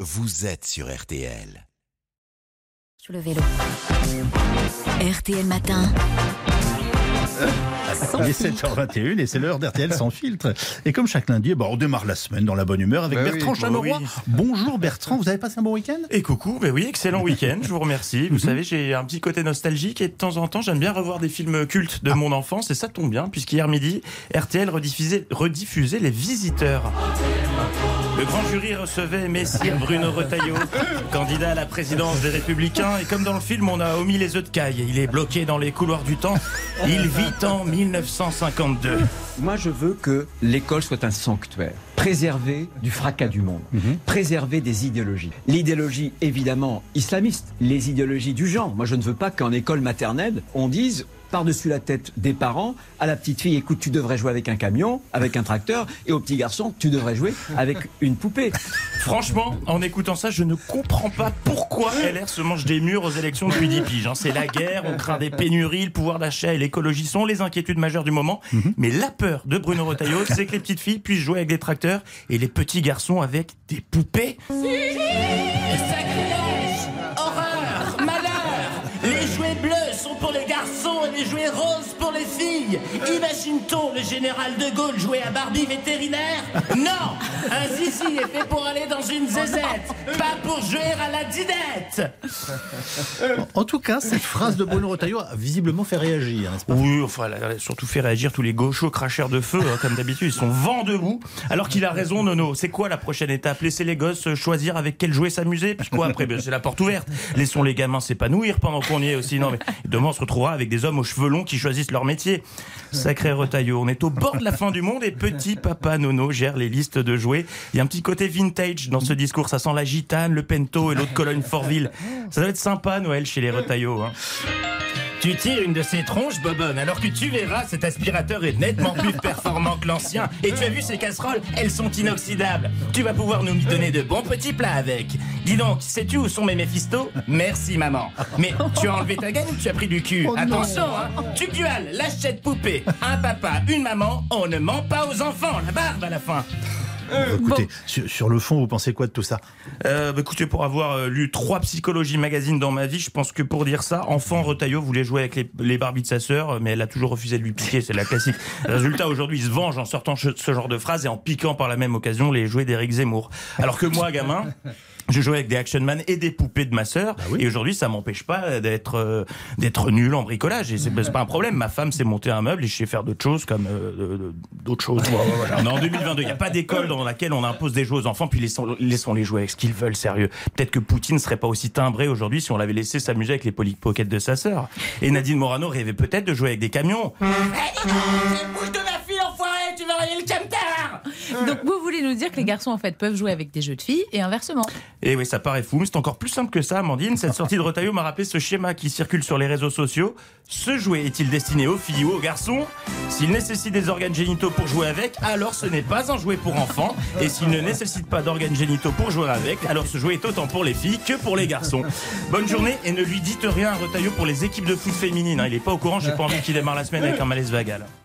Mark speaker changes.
Speaker 1: vous êtes sur RTL.
Speaker 2: Sur le vélo. RTL Matin.
Speaker 3: Il est 7h21 et c'est l'heure d'RTL sans filtre. Et comme chaque lundi, on démarre la semaine dans la bonne humeur avec Bertrand Chameroy.
Speaker 4: Oui.
Speaker 3: Bonjour Bertrand, vous avez passé un bon week-end ?
Speaker 4: Et coucou, oui, excellent week-end, je vous remercie. Vous savez, j'ai un petit côté nostalgique et de temps en temps, j'aime bien revoir des films cultes de mon enfance et ça tombe bien puisqu'hier midi, RTL rediffusait Les Visiteurs. Le grand jury recevait Messire Bruno Retailleau, candidat à la présidence des Républicains. Et comme dans le film, on a omis les œufs de caille. Il est bloqué dans les couloirs du temps. Il vit en 1952.
Speaker 5: Moi, je veux que l'école soit un sanctuaire, préservé du fracas du monde, préservé des idéologies. L'idéologie, évidemment, islamiste, les idéologies du genre. Moi, je ne veux pas qu'en école maternelle, on dise par-dessus la tête des parents à la petite fille, écoute, tu devrais jouer avec un camion, avec un tracteur, et au petit garçon, tu devrais jouer avec une poupée.
Speaker 4: Franchement, en écoutant ça, je ne comprends pas pourquoi LR se mange des murs aux élections depuis 10 piges. C'est la guerre, on craint des pénuries, le pouvoir d'achat et l'écologie sont les inquiétudes majeures du moment. Mais la peur de Bruno Retailleau, c'est que les petites filles puissent jouer avec des tracteurs et les petits garçons avec des poupées.
Speaker 6: Sacrilège, horreur, malheur. Les jouets bleus sont pour les garçons et les jouets roses pour les filles. Imagine-t-on le général de Gaulle jouer à Barbie vétérinaire? Non, un zizi est fait pour aller dans une zézette, pas pour jouer à la didette.
Speaker 3: En tout cas, cette phrase de Bruno Retailleau a visiblement fait réagir, n'est-ce pas ?
Speaker 4: Oui, enfin, elle a surtout fait réagir tous les gauchos cracheurs de feu, comme d'habitude. Ils sont vent debout. Alors qu'il a raison, Nono. C'est quoi la prochaine étape? Laisser les gosses choisir avec quel jouet s'amuser? Puis quoi après? C'est la porte ouverte. Laissons les gamins s'épanouir pendant qu'on y est aussi. Non, mais demain, on se retrouvera avec des hommes aux cheveux longs qui choisissent leur métier. Sacré Retailleau. On est au bord de la fin du monde et petit papa Nono gère les listes de jouets. Il y a un petit côté vintage dans ce discours. Ça sent la gitane, le pento et l'eau de Cologne Fortville. Ça doit être sympa, Noël, chez les Retailleau. Tu tires une de ces tronches, Bobonne, alors que tu verras, cet aspirateur est nettement plus performant que l'ancien. Et tu as vu ces casseroles, elles sont inoxydables. Tu vas pouvoir nous donner de bons petits plats avec. Dis donc, sais-tu où sont mes Méphisto? Merci, maman. Mais tu as enlevé ta gaine ou tu as pris du cul? Attention, tu gueules, l'achète poupée. Un papa, une maman, on ne ment pas aux enfants, la barbe à la fin.
Speaker 3: Écoutez, sur le fond, vous pensez quoi de tout ça ?
Speaker 4: Écoutez, pour avoir lu 3 psychologies magazines dans ma vie, je pense que pour dire ça, enfant, Retailleau voulait jouer avec les Barbies de sa sœur, mais elle a toujours refusé de lui piquer, c'est la classique. Résultat, aujourd'hui, il se venge en sortant ce genre de phrase et en piquant par la même occasion les jouets d'Éric Zemmour. Alors que moi, gamin, je jouais avec des Action Man et des poupées de ma sœur, et aujourd'hui, ça m'empêche pas d'être nul en bricolage, et c'est pas un problème. Ma femme s'est montée un meuble et je sais faire d'autres choses comme d'autres choses. Voilà. On est en 2022, il n'y a pas d'école dans laquelle on impose des jouets aux enfants, puis laissons-les jouer avec ce qu'ils veulent, sérieux. Peut-être que Poutine serait pas aussi timbré aujourd'hui si on l'avait laissé s'amuser avec les Polly Pocket de sa sœur. Et Nadine Morano rêvait peut-être de jouer avec des camions.
Speaker 6: Bouge de ma fille, enfoiré, tu vas rayer le camtar.
Speaker 2: Donc vous voulez nous dire que les garçons en fait peuvent jouer avec des jeux de filles et inversement?
Speaker 4: Et oui, ça paraît fou, mais c'est encore plus simple que ça, Amandine. Cette sortie de Retailleau m'a rappelé ce schéma qui circule sur les réseaux sociaux. Ce jouet est-il destiné aux filles ou aux garçons? S'il nécessite des organes génitaux pour jouer avec, alors ce n'est pas un jouet pour enfants. Et s'il ne nécessite pas d'organes génitaux pour jouer avec, alors ce jouet est autant pour les filles que pour les garçons. Bonne journée et ne lui dites rien à Retailleau pour les équipes de foot féminines. Il est pas au courant, j'ai pas envie qu'il démarre la semaine avec un malaise vagal.